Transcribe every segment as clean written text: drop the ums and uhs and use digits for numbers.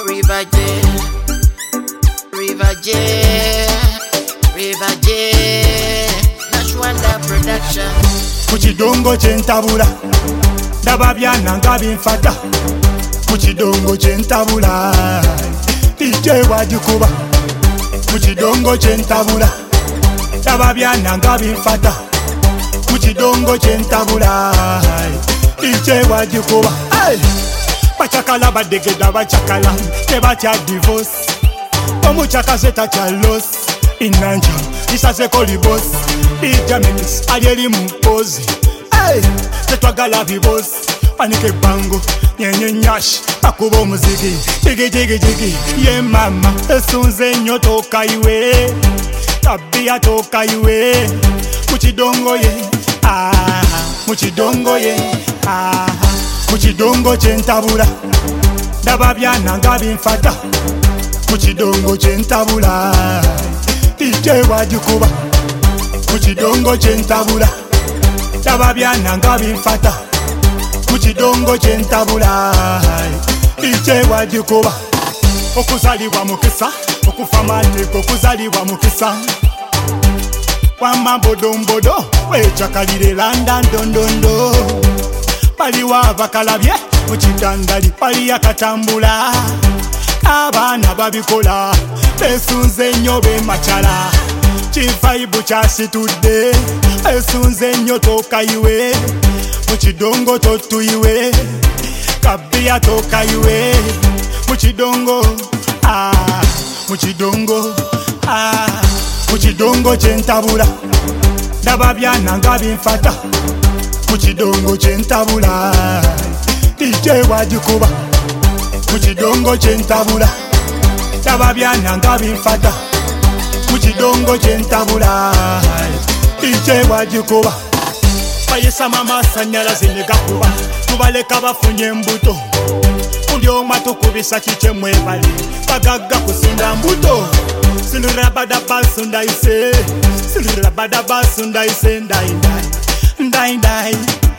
River J, River J, River J, Nashwanda Production. Kuchidongo chentabula ndaba byananga binfata. Kuchidongo chentabula DJ wajikuba. Kuchidongo chentabula ndaba byananga binfata. Kuchidongo chentabula DJ wajikuba. Bachakala badegeda bachakala tebatya divorce. Omuchakaze tacha loss inanja isaze koli boss. Ijamenis alieli mpozi. Tetwagala biboss panike bango nyenye nyash akubo muziki jigi jigi jigi ye mama esunze nyo toka iwe tabia toka iwe muchidongo ye muchidongo ye muchidongo chentabula ndaba byananga binfata. Muchidongo chentabula DJ wajikuba. Muchidongo chentabula ndaba byananga binfata. Muchidongo chentabula DJ wajikuba. Okuzaliwa mukisa okufa mateko okuzaliwa mukisa wamambodombodo wechakalire landa ndondondo paliwa abakalabye muchitandali pali akatambula abana babikola besunze nnyo bemachala chifaibu chasitudde besunze nnyo toka iwe muchidongo totuiwe kabia toka iwe muchidongo muchidongo muchidongo chentabula ndaba byananga binfata. Muchidongo chentabula DJ wajikuba. Muchidongo chentabula ndaba byananga binfata. Muchidongo chentabula DJ wajikuba. Bayesa mama sanyalaze negakuba tubaleka bafunye embuto buli omu atukubisa kiche mwebali bagagga kusunda mbuto silurabada basunda ise silurabada basunda ise ndai ndai ndai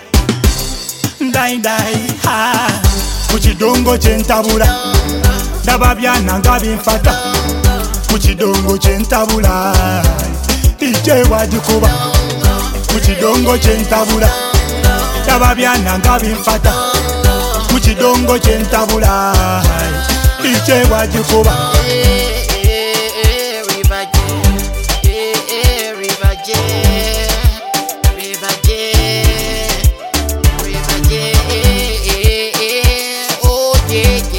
ndai ndai muchidongo chentabula ndaba byananga binfata. Muchidongo chentabula DJ wajikuba. Muchidongo chentabula ndaba byananga binfata. Muchidongo chentabula DJ wajikuba. River J, River J, River J, River J, oh yeah.